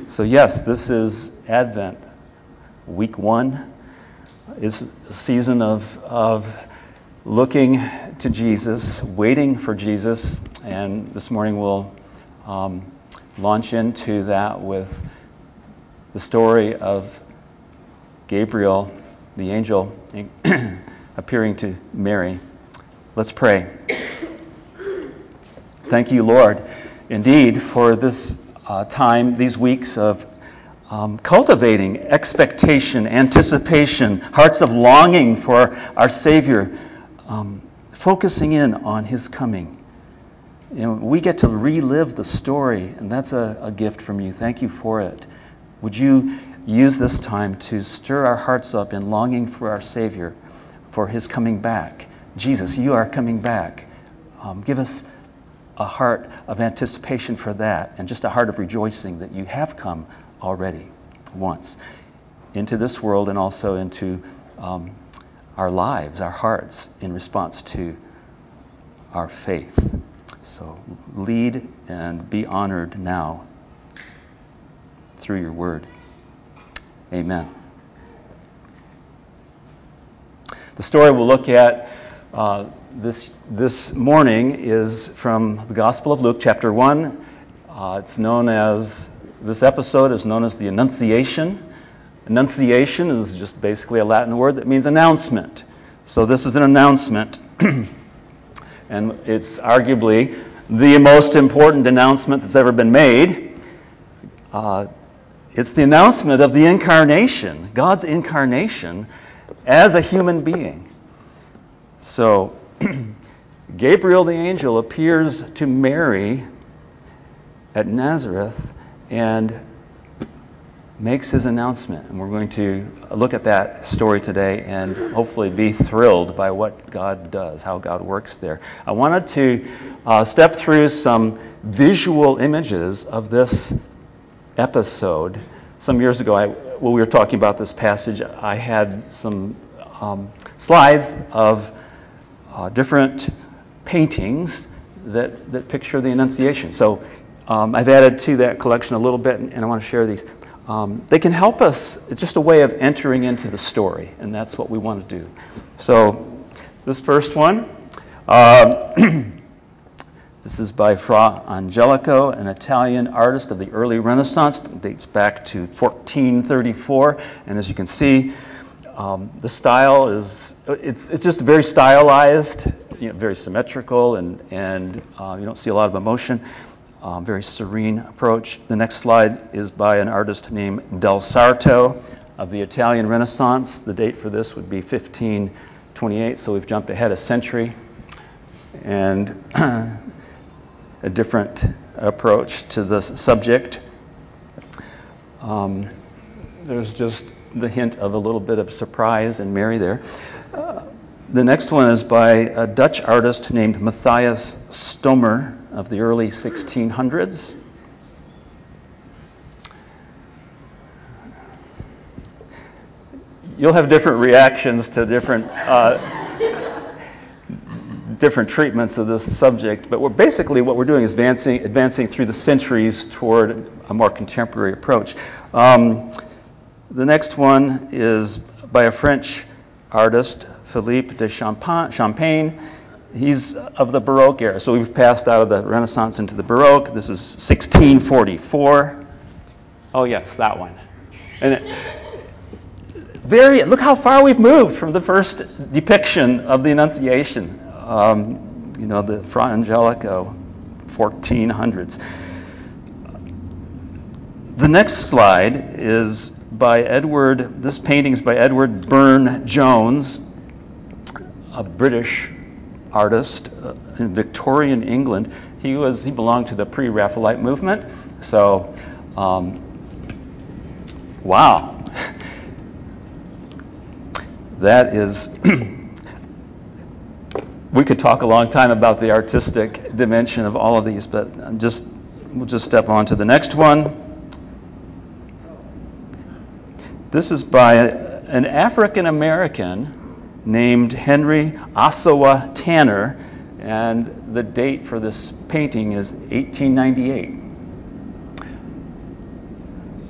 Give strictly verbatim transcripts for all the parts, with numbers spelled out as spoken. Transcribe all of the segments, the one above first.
So yes, this is Advent. Week one is a season of, of looking to Jesus, waiting for Jesus, and this morning we'll um, launch into that with the story of Gabriel, the angel, appearing to Mary. Let's pray. Thank you, Lord, indeed, for this uh, time, these weeks of um, cultivating expectation, anticipation, hearts of longing for our Savior, um, focusing in on His coming. And we get to relive the story, and that's a, a gift from you. Thank you for it. Would you use this time to stir our hearts up in longing for our Savior, for His coming back? Jesus, you are coming back. Um, give us a heart of anticipation for that, and just a heart of rejoicing that you have come already once into this world and also into um, our lives, our hearts, in response to our faith. So lead and be honored now through your word. Amen. The story we'll look at uh, this this morning is from the Gospel of Luke, chapter one. Uh, it's known as, this episode is known as the Annunciation. Annunciation is just basically a Latin word that means announcement. So this is an announcement, and it's arguably the most important announcement that's ever been made. Uh, it's the announcement of the incarnation, God's incarnation as a human being. So Gabriel the angel appears to Mary at Nazareth and makes his announcement. And we're going to look at that story today and hopefully be thrilled by what God does, how God works there. I wanted to uh, step through some visual images of this episode. Some years ago, I, when we were talking about this passage, I had some um, slides of uh, different paintings that, that picture the Annunciation. So um, I've added to that collection a little bit, and, and I want to share these. Um, they can help us. It's just a way of entering into the story, and that's what we want to do. So this first one, uh, this is by Fra Angelico, an Italian artist of the early Renaissance. It dates back to fourteen thirty-four, and as you can see, um, the style is, it's it's just very stylized, you know, very symmetrical, and, and uh, you don't see a lot of emotion. Um, very serene approach. The next slide is by an artist named Del Sarto of the Italian Renaissance. The date for this would be fifteen twenty-eight, so we've jumped ahead a century. And a different approach to the subject. Um, there's just the hint of a little bit of surprise in Mary there. Uh, the next one is by a Dutch artist named Matthias Stomer of the early sixteen hundreds. You'll have different reactions to different uh, different treatments of this subject, but we're basically what we're doing is advancing advancing through the centuries toward a more contemporary approach. Um, the next one is by a French artist, Philippe de Champagne. He's of the Baroque era, so we've passed out of the Renaissance into the Baroque. This is sixteen forty-four. Oh yes, that one. And it, very look how far we've moved from the first depiction of the Annunciation. Um, you know, the Fra Angelico, fourteen hundreds. The next slide is by Edward, this painting is by Edward Burne-Jones, a British artist uh, in Victorian England. He was he belonged to the pre-Raphaelite movement. So, um, wow. That is... We could talk a long time about the artistic dimension of all of these, but just we'll just step on to the next one. This is by an African American named Henry Ossawa Tanner, and the date for this painting is eighteen ninety-eight.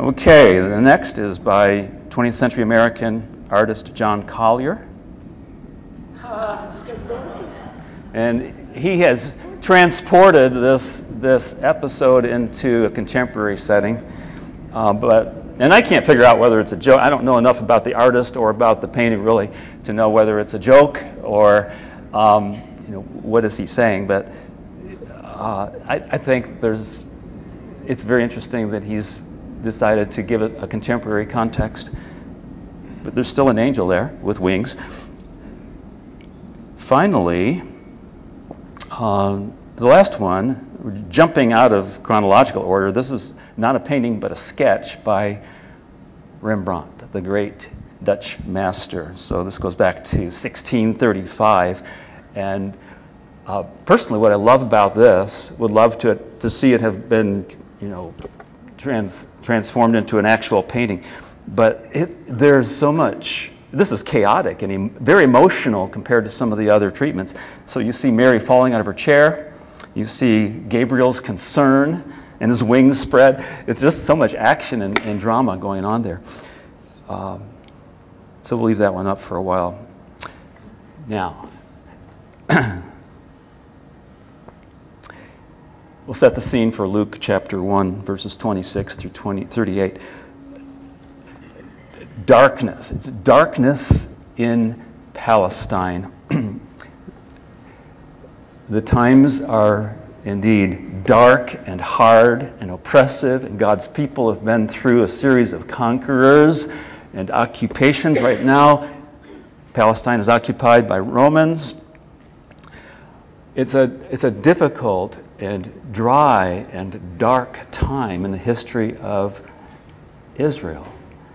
Okay, the next is by twentieth century American artist John Collier. And he has transported this this episode into a contemporary setting. Uh, but and I can't figure out whether it's a joke. I don't know enough about the artist or about the painting really to know whether it's a joke or um, you know, what is he saying. But uh, I, I think there's it's very interesting that he's decided to give it a contemporary context. But there's still an angel there with wings. Finally, uh, the last one, jumping out of chronological order, this is not a painting but a sketch by Rembrandt, the great Dutch master. So this goes back to sixteen thirty-five. And uh, personally, what I love about this, would love to to see it have been, you know, trans, transformed into an actual painting. But it, there's so much. This is chaotic and em- very emotional compared to some of the other treatments. So you see Mary falling out of her chair. You see Gabriel's concern and his wings spread. It's just so much action and, and drama going on there. Um, so we'll leave that one up for a while. Now, we'll set the scene for Luke chapter one, verses twenty-six through twenty, thirty-eight. Darkness. It's darkness in Palestine. The times are indeed dark and hard and oppressive, and God's people have been through a series of conquerors and occupations. Right now, Palestine is occupied by Romans. It's a it's a difficult and dry and dark time in the history of Israel.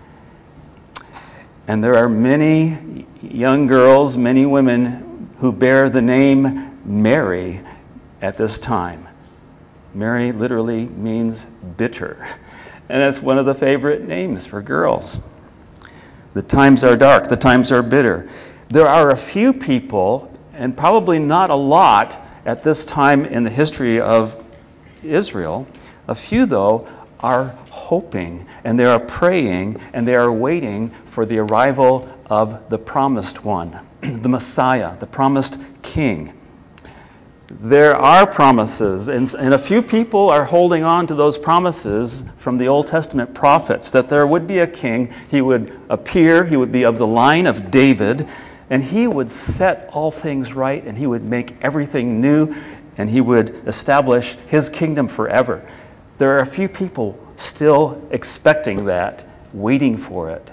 And there are many young girls, many women who bear the name Mary at this time. Mary literally means bitter. And it's one of the favorite names for girls. The times are dark. The times are bitter. There are a few people, and probably not a lot at this time in the history of Israel. A few, though, are hoping, and they are praying, and they are waiting for the arrival of the promised one, the Messiah, the promised King. There are promises, and, and a few people are holding on to those promises from the Old Testament prophets, that there would be a king, he would appear, he would be of the line of David, and he would set all things right, and he would make everything new, and he would establish his kingdom forever. There are a few people still expecting that, waiting for it.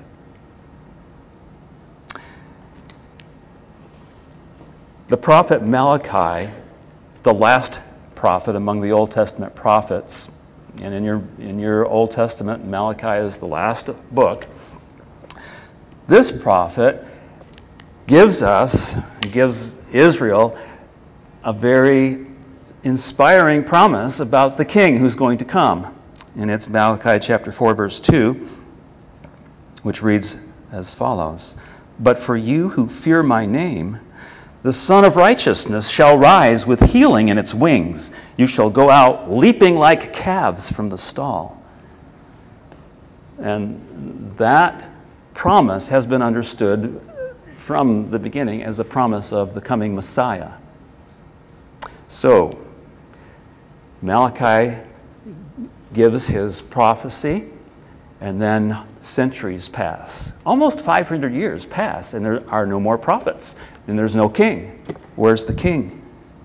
The prophet Malachi, the last prophet among the Old Testament prophets, and in your in your Old Testament, Malachi is the last book. This prophet gives us, gives Israel a very inspiring promise about the king who's going to come. And it's Malachi chapter four, verse two, which reads as follows. But for you who fear my name, the Son of Righteousness shall rise with healing in its wings. You shall go out leaping like calves from the stall. And that promise has been understood from the beginning as a promise of the coming Messiah. So, Malachi gives his prophecy, and then centuries pass. Almost five hundred years pass, and there are no more prophets, and there's no king. Where's the king?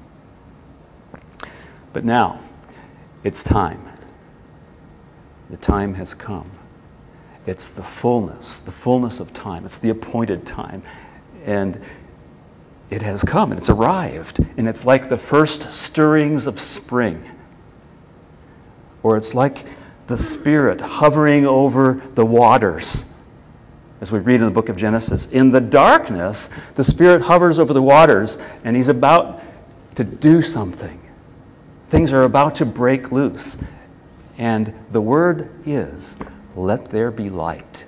But now, it's time. The time has come. It's the fullness, the fullness of time. It's the appointed time. And it has come, and it's arrived. And it's like the first stirrings of spring. Or it's like the Spirit hovering over the waters. As we read in the book of Genesis, in the darkness, the Spirit hovers over the waters, and He's about to do something. Things are about to break loose. And the word is, let there be light.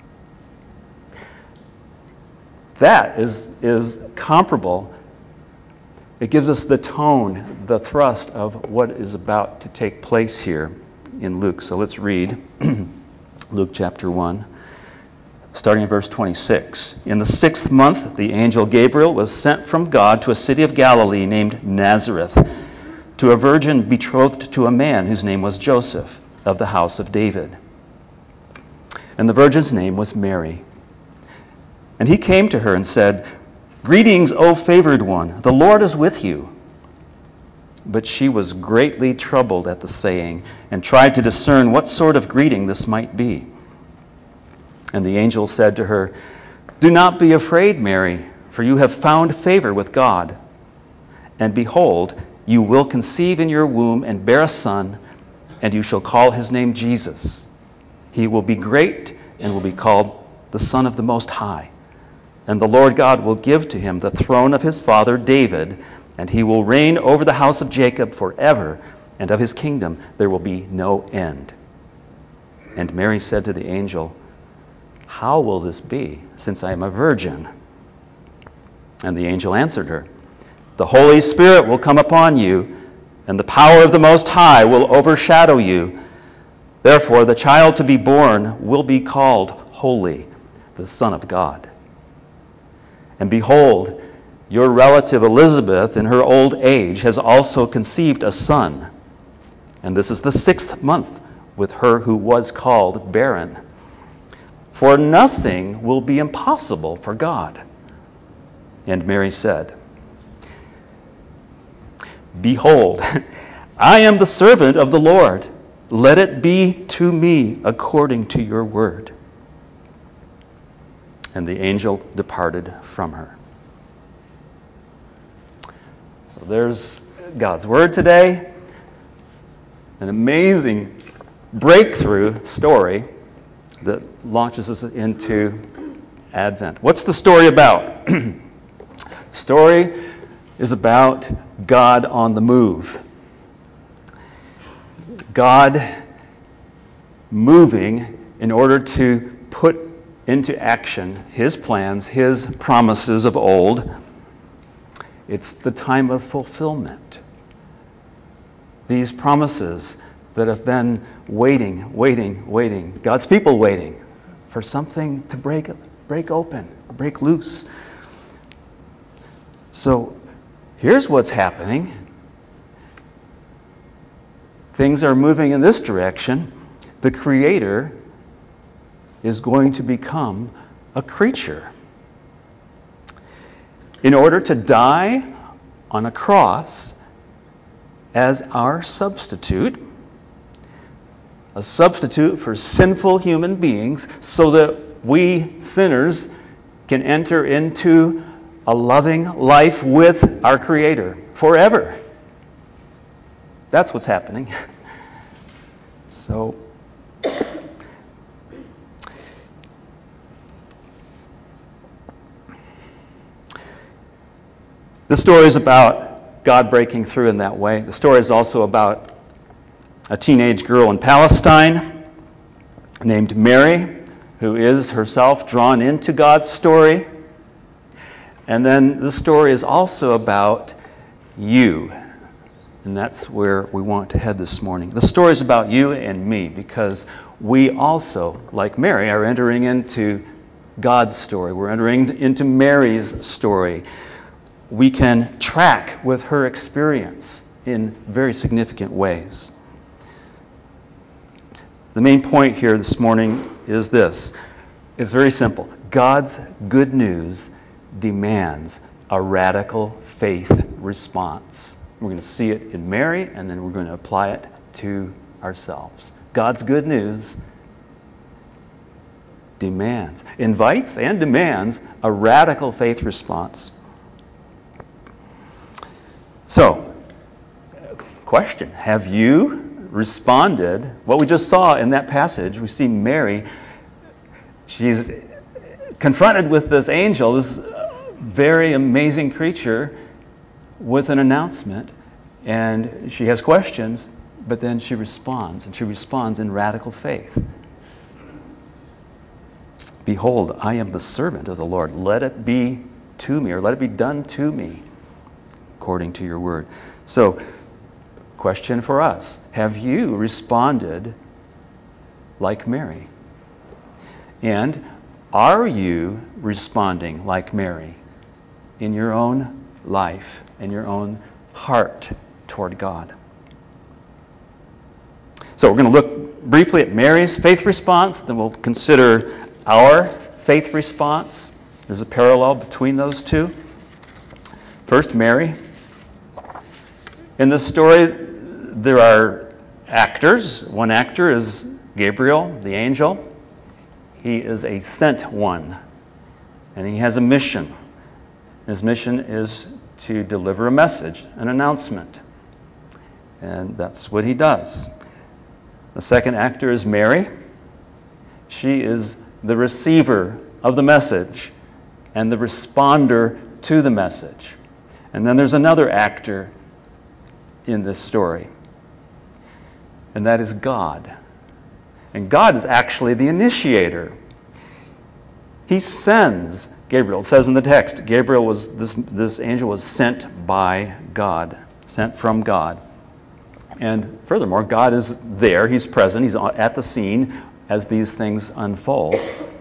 That is, is comparable. It gives us the tone, the thrust of what is about to take place here in Luke. So let's read Luke chapter one, starting in verse twenty-six. In the sixth month, the angel Gabriel was sent from God to a city of Galilee named Nazareth, to a virgin betrothed to a man whose name was Joseph, of the house of David. And the virgin's name was Mary. And he came to her and said, "Greetings, O favored one, the Lord is with you." But she was greatly troubled at the saying, and tried to discern what sort of greeting this might be. And the angel said to her, "Do not be afraid, Mary, for you have found favor with God. And behold, you will conceive in your womb and bear a son, and you shall call his name Jesus. He will be great and will be called the Son of the Most High. And the Lord God will give to him the throne of his father David, and he will reign over the house of Jacob forever, and of his kingdom there will be no end." And Mary said to the angel, "How will this be, since I am a virgin?" And the angel answered her, "The Holy Spirit will come upon you, and the power of the Most High will overshadow you. Therefore, the child to be born will be called Holy, the Son of God. And behold, your relative Elizabeth, in her old age, has also conceived a son. And this is the sixth month with her who was called barren. For nothing will be impossible for God." And Mary said, "Behold, I am the servant of the Lord. Let it be to me according to your word." And the angel departed from her. So there's God's word today. An amazing breakthrough story that launches us into Advent. What's the story about? The story is about God on the move. God moving in order to put into action his plans, his promises of old. It's the time of fulfillment. These promises that have been waiting, waiting, waiting. God's people waiting for something to break, break open, break loose. So here's what's happening. Things are moving in this direction. The Creator is going to become a creature. In order to die on a cross as our substitute, a substitute for sinful human beings, so that we sinners can enter into a loving life with our Creator forever. That's what's happening. So, the story is about God breaking through in that way. The story is also about a teenage girl in Palestine named Mary, who is herself drawn into God's story. And then the story is also about you. And that's where we want to head this morning. The story is about you and me, because we also, like Mary, are entering into God's story. We're entering into Mary's story. We can track with her experience in very significant ways. The main point here this morning is this. It's very simple. God's good news demands a radical faith response. We're going to see it in Mary, and then we're going to apply it to ourselves. God's good news demands, invites and demands a radical faith response. So, question, have you responded? What we just saw in that passage, we see Mary, she's confronted with this angel, this very amazing creature, with an announcement, and she has questions, but then she responds, and she responds in radical faith. Behold, I am the servant of the Lord. Let it be to me, or let it be done to me, according to your word. So, question for us. Have you responded like Mary? And are you responding like Mary in your own life, in your own heart toward God? So we're going to look briefly at Mary's faith response, then we'll consider our faith response. There's a parallel between those two. First, Mary. In this story, there are actors. One actor is Gabriel, the angel. He is a sent one, and he has a mission. His mission is to deliver a message, an announcement, and that's what he does. The second actor is Mary. She is the receiver of the message and the responder to the message. And then there's another actor in this story, and that is God. And God is actually the initiator. He sends Gabriel. It says in the text, Gabriel was this this angel was sent by God, sent from God. And furthermore, God is there. He's present. He's at the scene as these things unfold.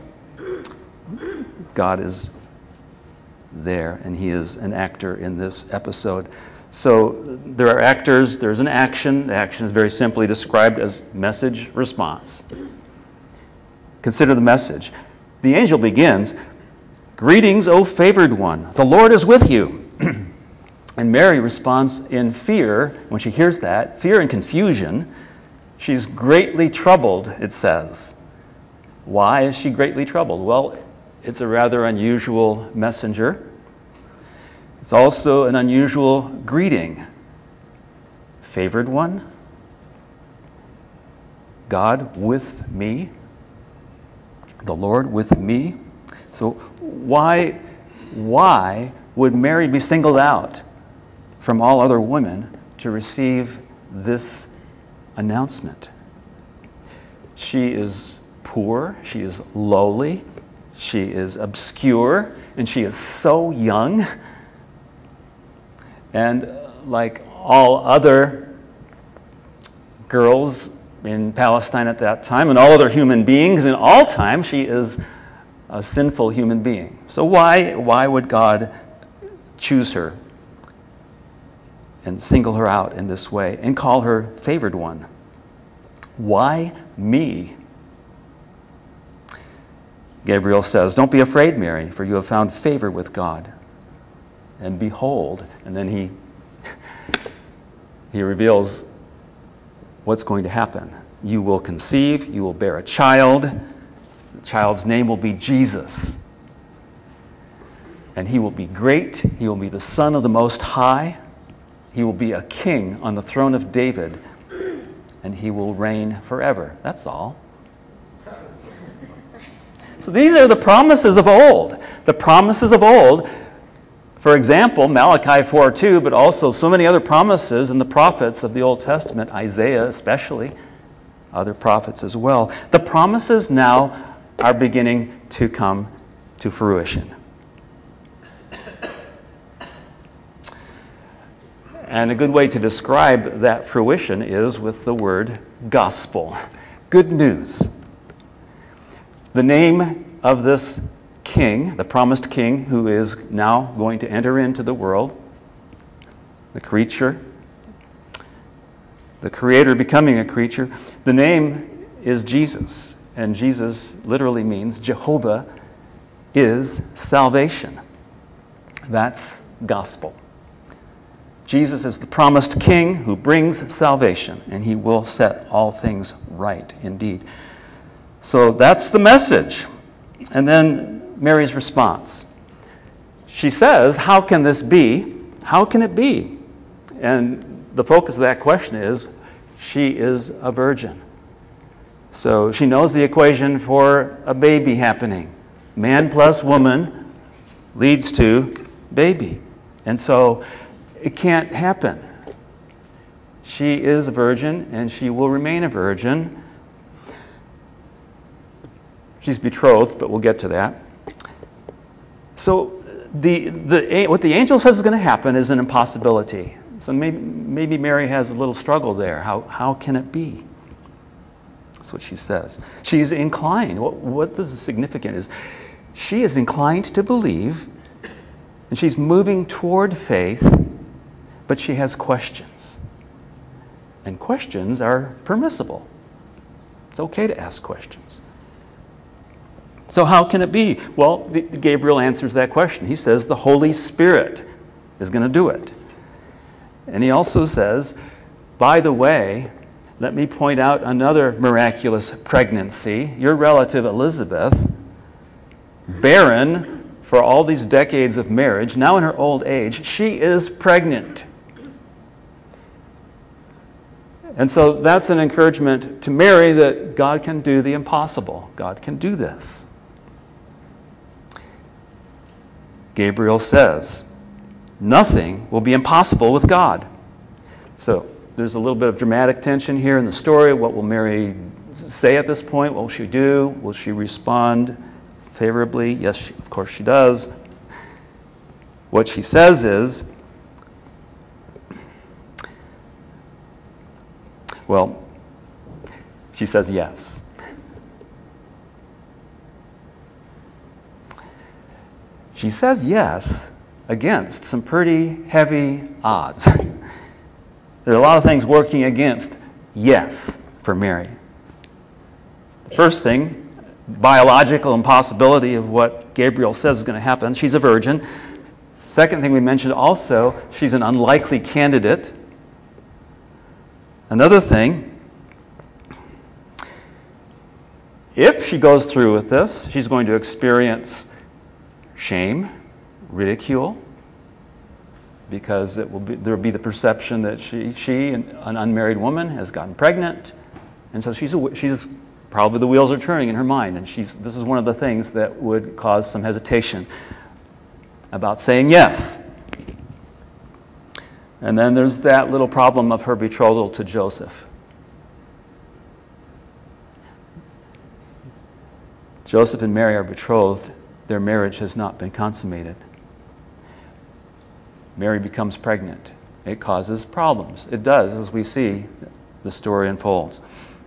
God is there, and he is an actor in this episode. So there are actors, there's an action. The action is very simply described as message response. Consider the message. The angel begins, "Greetings, O favored one, the Lord is with you." And Mary responds in fear when she hears that, fear and confusion. She's greatly troubled, it says. Why is she greatly troubled? Well, it's a rather unusual messenger. It's also an unusual greeting. Favored one? God with me? The Lord with me? So why, why would Mary be singled out from all other women to receive this announcement? She is poor, she is lowly, she is obscure, and she is so young. And like all other girls in Palestine at that time, and all other human beings in all time, she is a sinful human being. So why, why would God choose her and single her out in this way and call her favored one? Why me? Gabriel says, "Don't be afraid, Mary, for you have found favor with God. And behold," and then he he reveals what's going to happen. "You will conceive, you will bear a child. The child's name will be Jesus. And he will be great. He will be the Son of the Most High. He will be a king on the throne of David. And he will reign forever." That's all. So these are the promises of old. The promises of old. For example, Malachi four two, but also so many other promises in the prophets of the Old Testament, Isaiah especially, other prophets as well. The promises now are beginning to come to fruition. And a good way to describe that fruition is with the word gospel. Good news. The name of this king, the promised king who is now going to enter into the world, the creature, the creator becoming a creature, the name is Jesus. And Jesus literally means Jehovah is salvation. That's gospel. Jesus is the promised king who brings salvation, and he will set all things right indeed. So that's the message. And then Mary's response. She says, "How can this be? How can it be?" And the focus of that question is, she is a virgin. So she knows the equation for a baby happening. Man plus woman leads to baby. And so it can't happen. She is a virgin, and she will remain a virgin. She's betrothed, but we'll get to that. So the the what the angel says is going to happen is an impossibility. So maybe, maybe Mary has a little struggle there. How how can it be? That's what she says. She's inclined. What, what this is significant is she is inclined to believe, and she's moving toward faith, but she has questions. And questions are permissible. It's okay to ask questions. So how can it be? Well, the, Gabriel answers that question. He says the Holy Spirit is going to do it. And he also says, by the way, let me point out another miraculous pregnancy. Your relative Elizabeth, barren for all these decades of marriage, now in her old age, she is pregnant. And so that's an encouragement to Mary that God can do the impossible. God can do this. Gabriel says, nothing will be impossible with God. So there's a little bit of dramatic tension here in the story. What will Mary say at this point? What will she do? Will she respond favorably? Yes, she, of course she does. What she says is, well, she says yes. She says yes against some pretty heavy odds. There are a lot of things working against yes for Mary. The first thing, biological impossibility of what Gabriel says is going to happen. She's a virgin. Second thing we mentioned also, she's an unlikely candidate. Another thing, if she goes through with this, she's going to experience shame, ridicule, because it will be, there will be the perception that she, she, an unmarried woman, has gotten pregnant, and so she's a, she's probably the wheels are turning in her mind, and she's this is one of the things that would cause some hesitation about saying yes. And then there's that little problem of her betrothal to Joseph. Joseph and Mary are betrothed. Their marriage has not been consummated. Mary becomes pregnant. It causes problems. It does, as we see the story unfolds.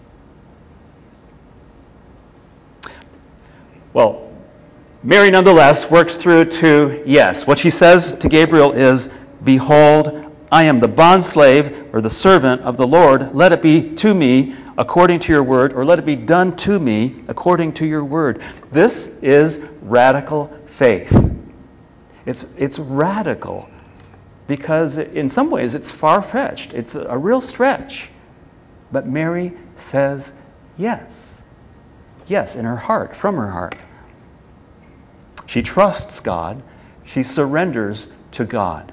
Well, Mary nonetheless works through to yes. What she says to Gabriel is, behold, I am the bondslave or the servant of the Lord. Let it be to me according to your word, or let it be done to me according to your word. This is radical faith. It's, it's radical because in some ways it's far-fetched. It's a real stretch. But Mary says yes. Yes, in her heart, from her heart. She trusts God. She surrenders to God.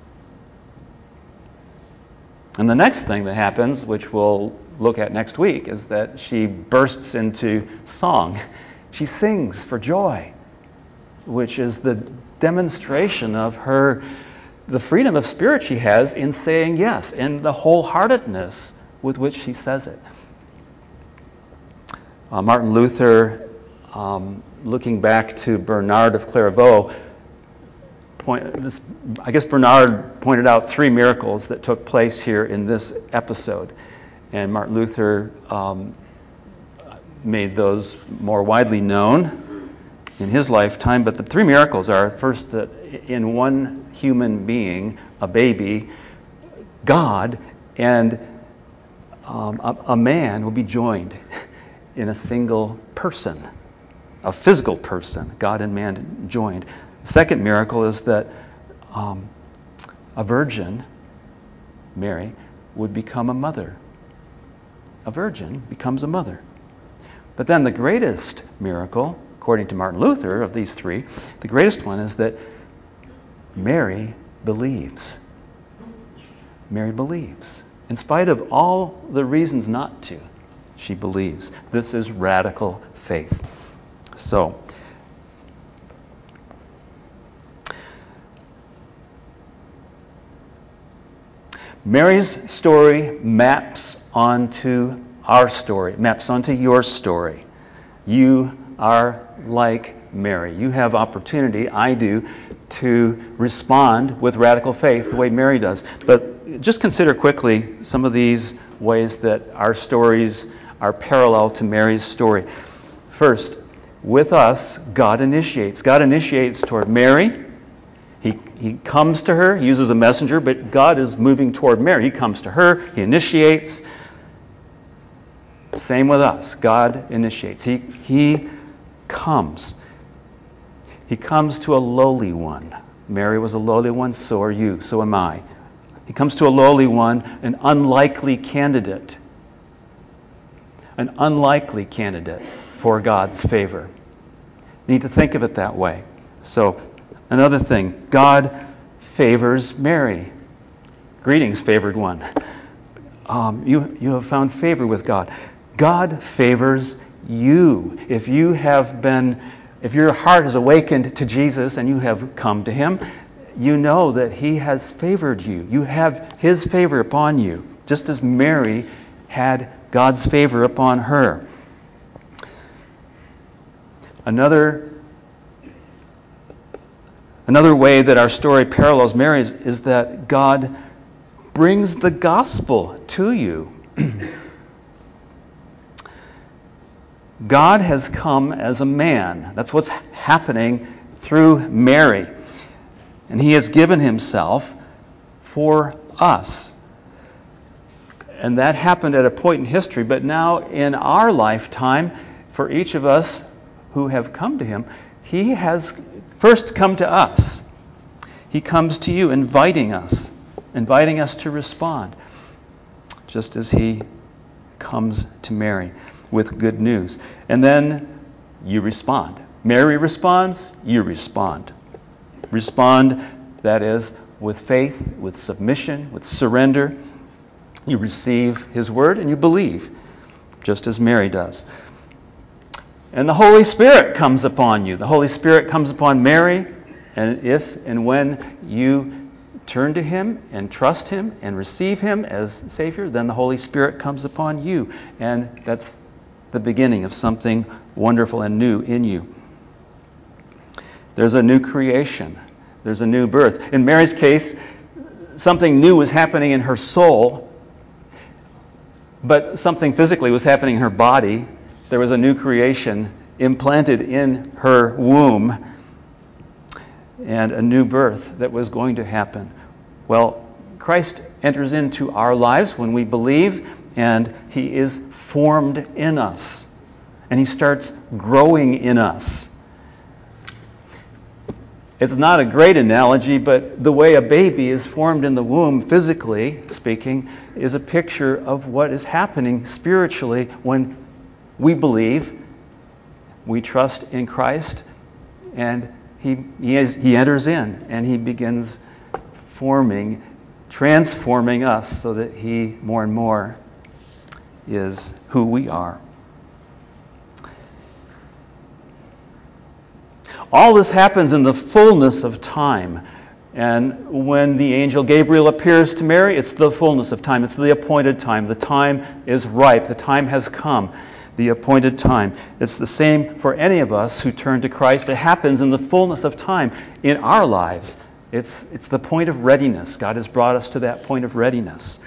And the next thing that happens, which we'll look at next week, is that she bursts into song. She sings for joy, which is the demonstration of her, the freedom of spirit she has in saying yes, and the wholeheartedness with which she says it. Uh, Martin Luther, um, looking back to Bernard of Clairvaux, point, this, I guess Bernard pointed out three miracles that took place here in this episode. And Martin Luther um, made those more widely known in his lifetime. But the three miracles are, first, that in one human being, a baby, God and um, a, a man will be joined in a single person, a physical person, God and man joined. The second miracle is that um, a virgin, Mary, would become a mother. A virgin becomes a mother. But then the greatest miracle, according to Martin Luther, of these three, the greatest one is that Mary believes. Mary believes. In spite of all the reasons not to, she believes. This is radical faith. So, Mary's story maps onto our story, maps onto your story. You are like Mary. You have opportunity, I do, to respond with radical faith the way Mary does. But just consider quickly some of these ways that our stories are parallel to Mary's story. First, with us, God initiates. God initiates toward Mary. He, he comes to her. He uses a messenger, but God is moving toward Mary. He comes to her. He initiates. Same with us. God initiates. He, he comes. He comes to a lowly one. Mary was a lowly one, so are you, so am I. He comes to a lowly one, an unlikely candidate. An unlikely candidate for God's favor. Need to think of it that way. So, another thing, God favors Mary. Greetings, favored one. Um, you, you have found favor with God. God favors you. If you have been, if your heart is awakened to Jesus and you have come to Him, you know that He has favored you. You have His favor upon you, just as Mary had God's favor upon her. Another, another way that our story parallels Mary's is that God brings the gospel to you. God has come as a man. That's what's happening through Mary. And He has given Himself for us. And that happened at a point in history, but now in our lifetime, for each of us who have come to Him, He has first come to us. He comes to you, inviting us, inviting us to respond, just as He comes to Mary with good news. And then you respond. Mary responds, you respond. Respond, that is, with faith, with submission, with surrender. You receive His word and you believe, just as Mary does. And the Holy Spirit comes upon you. The Holy Spirit comes upon Mary, and if and when you turn to Him and trust Him and receive Him as Savior, then the Holy Spirit comes upon you. And that's the beginning of something wonderful and new in you. There's a new creation. There's a new birth. In Mary's case, something new was happening in her soul, but something physically was happening in her body. There was a new creation implanted in her womb and a new birth that was going to happen. Well, Christ enters into our lives when we believe, and He is formed in us, and He starts growing in us. It's not a great analogy, but the way a baby is formed in the womb, physically speaking, is a picture of what is happening spiritually when we believe, we trust in Christ, and He he, is, he enters in, and He begins forming, transforming us so that He more and more is who we are. All this happens in the fullness of time. And when the angel Gabriel appears to Mary, it's the fullness of time. It's the appointed time. The time is ripe. The time has come. The appointed time. It's the same for any of us who turn to Christ. It happens in the fullness of time in our lives. It's, it's the point of readiness. God has brought us to that point of readiness.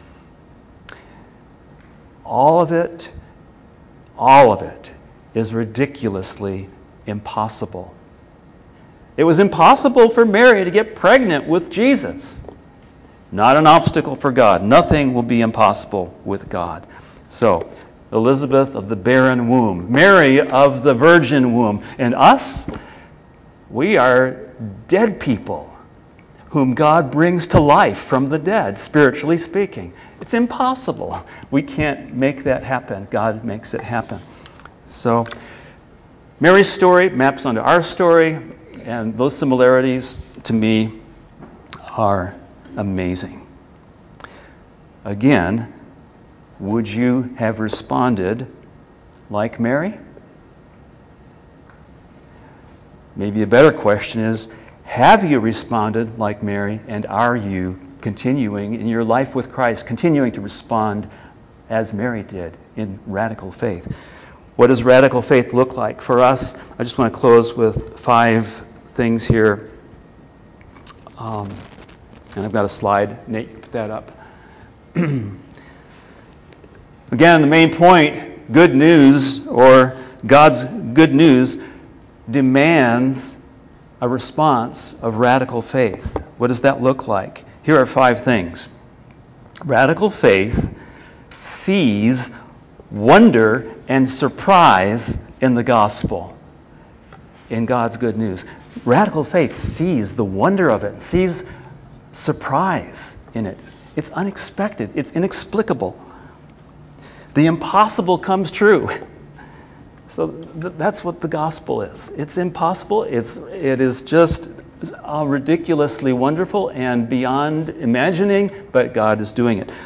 All of it, all of it is ridiculously impossible. It was impossible for Mary to get pregnant with Jesus. Not an obstacle for God. Nothing will be impossible with God. So, Elizabeth of the barren womb, Mary of the virgin womb, and us, we are dead people whom God brings to life from the dead, spiritually speaking. It's impossible. We can't make that happen. God makes it happen. So, Mary's story maps onto our story, and those similarities, to me, are amazing. Again, would you have responded like Mary? Maybe a better question is, have you responded like Mary, and are you continuing in your life with Christ, continuing to respond as Mary did in radical faith? What does radical faith look like for us? I just want to close with five things here. Um, and I've got a slide. Nate, put that up. Again, the main point, good news, or God's good news, demands a response of radical faith. What does that look like? Here are five things. Radical faith sees wonder and surprise in the gospel, in God's good news. Radical faith sees the wonder of it, sees surprise in it. It's unexpected. It's inexplicable. The impossible comes true. So th- that's what the gospel is. It's impossible. It's it is just uh, ridiculously wonderful and beyond imagining, but God is doing it.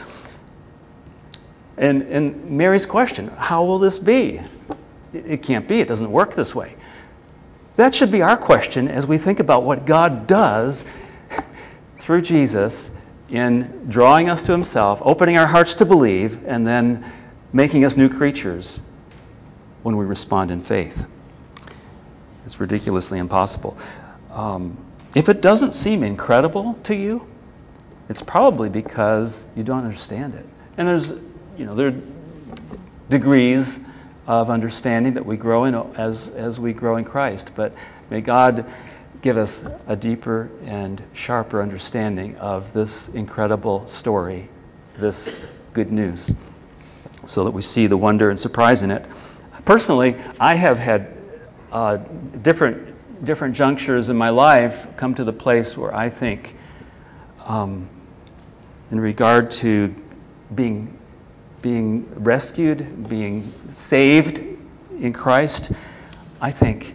And and Mary's question, how will this be? It, it can't be. It doesn't work this way. That should be our question as we think about what God does through Jesus in drawing us to himself, opening our hearts to believe, and then making us new creatures when we respond in faith. It's ridiculously impossible. Um, if it doesn't seem incredible to you, it's probably because you don't understand it. And there's, you know, there are degrees of understanding that we grow in as as we grow in Christ. But may God give us a deeper and sharper understanding of this incredible story, this good news, so that we see the wonder and surprise in it. Personally, I have had uh, different different junctures in my life come to the place where I think, um, in regard to being being rescued, being saved in Christ, I think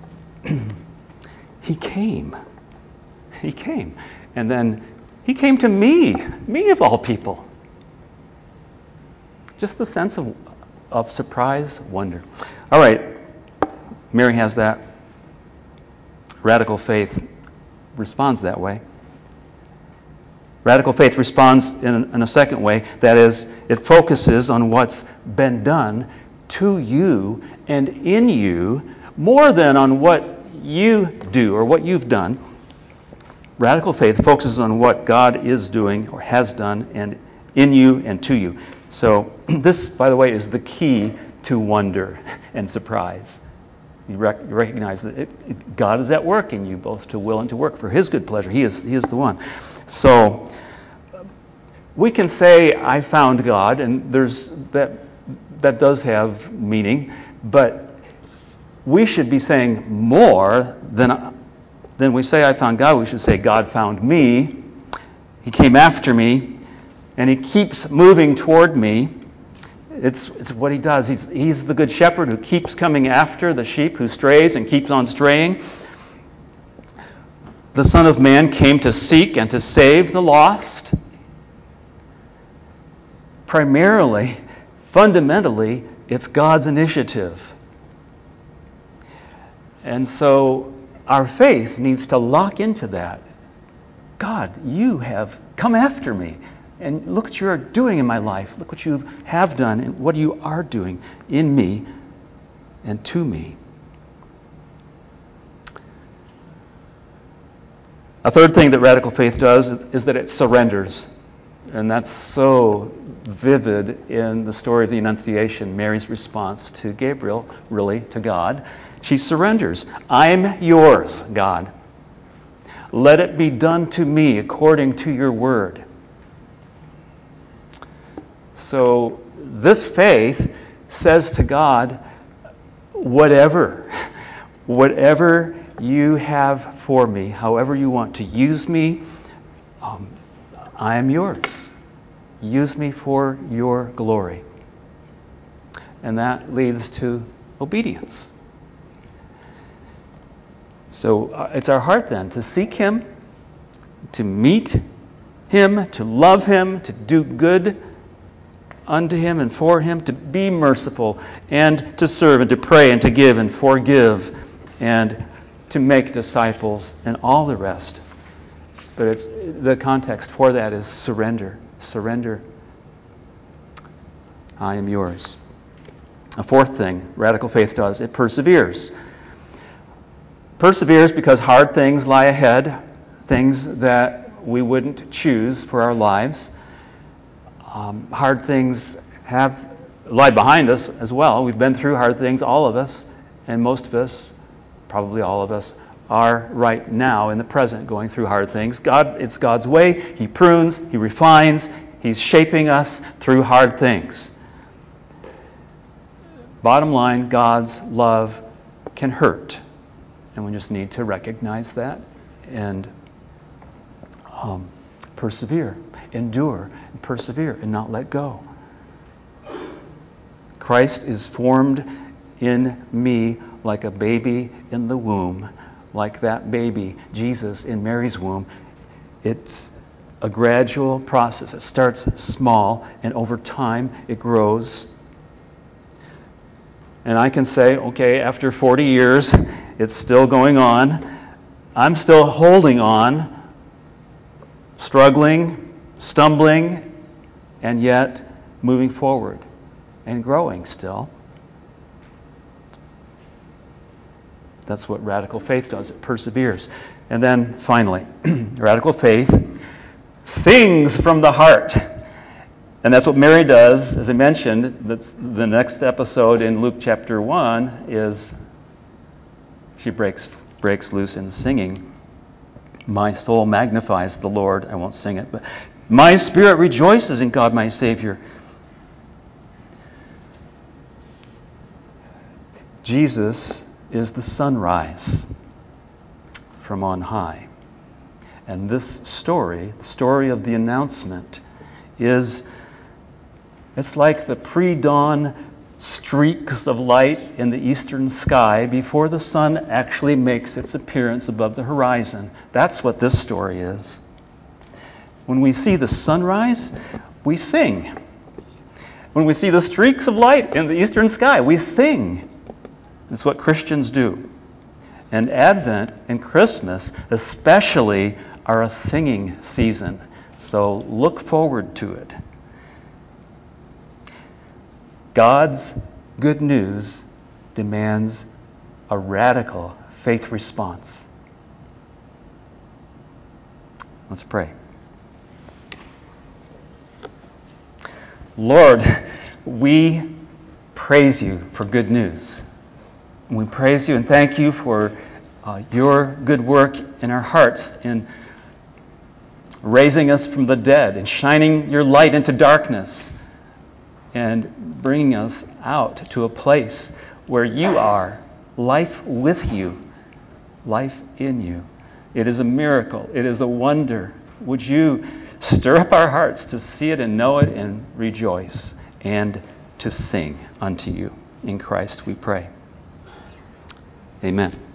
he came. He came. And then he came to me, me of all people. Just the sense of, of surprise, wonder. All right, Mary has that. Radical faith responds that way. Radical faith responds in, in a second way. That is, it focuses on what's been done to you and in you more than on what you do or what you've done. Radical faith focuses on what God is doing or has done and in you and to you. So this, by the way, is the key to wonder and surprise. You, rec- you recognize that it, it, God is at work in you, both to will and to work for his good pleasure. He is, he is the one. So we can say, I found God, and there's that that does have meaning, but we should be saying more than, than we say, I found God. We should say, God found me. He came after me, and he keeps moving toward me. It's, it's what he does. He's, he's the good shepherd who keeps coming after the sheep who strays and keeps on straying. The Son of Man came to seek and to save the lost. Primarily, fundamentally, it's God's initiative. And so our faith needs to lock into that. God, you have come after me. And look what you're doing in my life. Look what you have done and what you are doing in me and to me. A third thing that radical faith does is that it surrenders. And that's so vivid in the story of the Annunciation, Mary's response to Gabriel, really, to God. She surrenders. I'm yours, God. Let it be done to me according to your word. So this faith says to God, whatever, whatever you have for me, however you want to use me, um, I am yours. Use me for your glory. And that leads to obedience. So uh, it's our heart then to seek him, to meet him, to love him, to do good unto him and for him, to be merciful and to serve and to pray and to give and forgive and to make disciples and all the rest. But it's the context for that is surrender. Surrender. I am yours. A fourth thing radical faith does, it perseveres. Perseveres because hard things lie ahead, things that we wouldn't choose for our lives. Um, hard things have lie behind us as well. We've been through hard things, all of us, and most of us, probably all of us, are right now in the present going through hard things. God, it's God's way. He prunes, He refines, He's shaping us through hard things. Bottom line, God's love can hurt. And we just need to recognize that and um, persevere, endure, and persevere, and not let go. Christ is formed in me like a baby in the womb, like that baby, Jesus, in Mary's womb. It's a gradual process. It starts small, and over time it grows. And I can say, okay, after forty years, it's still going on. I'm still holding on, struggling, stumbling, and yet moving forward and growing still. That's what radical faith does. It perseveres. And then finally, radical faith sings from the heart. And that's what Mary does. As I mentioned, that's the next episode in Luke chapter one is she breaks breaks loose in singing. My soul magnifies the Lord. I won't sing it, but my spirit rejoices in God my Savior. Jesus is the sunrise from on high. And this story, the story of the announcement, is it's like the pre-dawn streaks of light in the eastern sky before the sun actually makes its appearance above the horizon. That's what this story is. When we see the sunrise, we sing. When we see the streaks of light in the eastern sky, we sing. It's what Christians do. And Advent and Christmas especially are a singing season. So look forward to it. God's good news demands a radical faith response. Let's pray. Lord, we praise you for good news. We praise you and thank you for uh, your good work in our hearts in raising us from the dead and shining your light into darkness and bringing us out to a place where you are, life with you, life in you. It is a miracle. It is a wonder. Would you stir up our hearts to see it and know it and rejoice and to sing unto you. In Christ we pray. Amen.